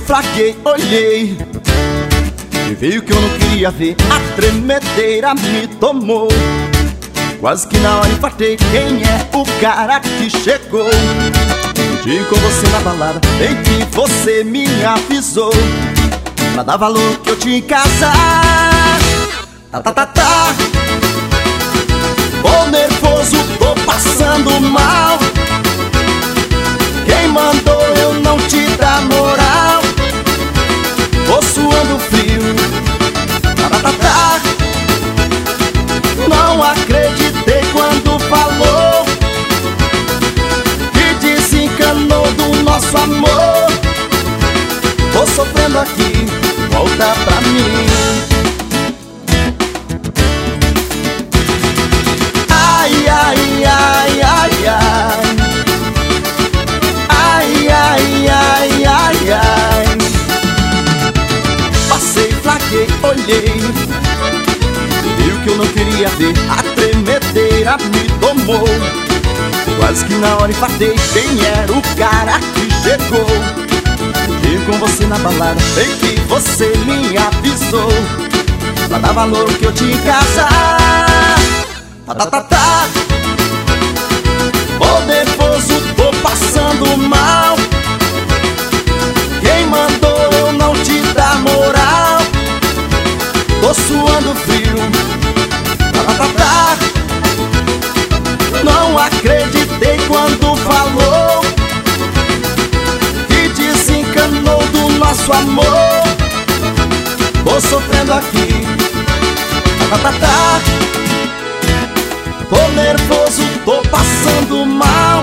flaquei, olhei e vi o que eu não queria ver. A tremedeira me tomou, quase que na hora infartei. Quem é o cara que chegou? Digo com você na balada, bem que você me avisou pra dar valor que eu tinha em casa. Tá. Tô nervoso, tô passando mal. Quem mandou eu não te dar moral? Tô suando frio. Tá. Não acreditei quando falou que desencanou do nosso amor. Tô sofrendo aqui, volta pra mim. Ai, ai, ai, ai, ai. Ai, ai, ai, ai, ai. Passei, flaquei, olhei e vi o que eu não queria ver. A tremedeira me tomou, quase que na hora infartei. Quem era o cara que chegou? Digo com você na balada, bem que você me avisou pra dar valor que eu tinha em casa. Tá. Tô nervoso, tô passando mal. Quem mandou eu não te dar moral? Tô suando frio. Tá. Não acreditei quando falou que desencanou do nosso amor. Tô sofrendo aqui. Tá. Tô nervoso, tô passando mal.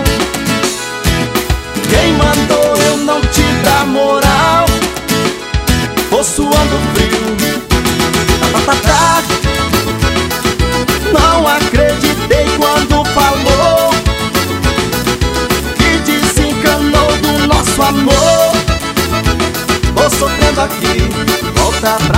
Quem mandou eu não te dar moral? Tô suando frio. Tá. Não acreditei quando falou que desencanou do nosso amor. Tô sofrendo aqui, volta pra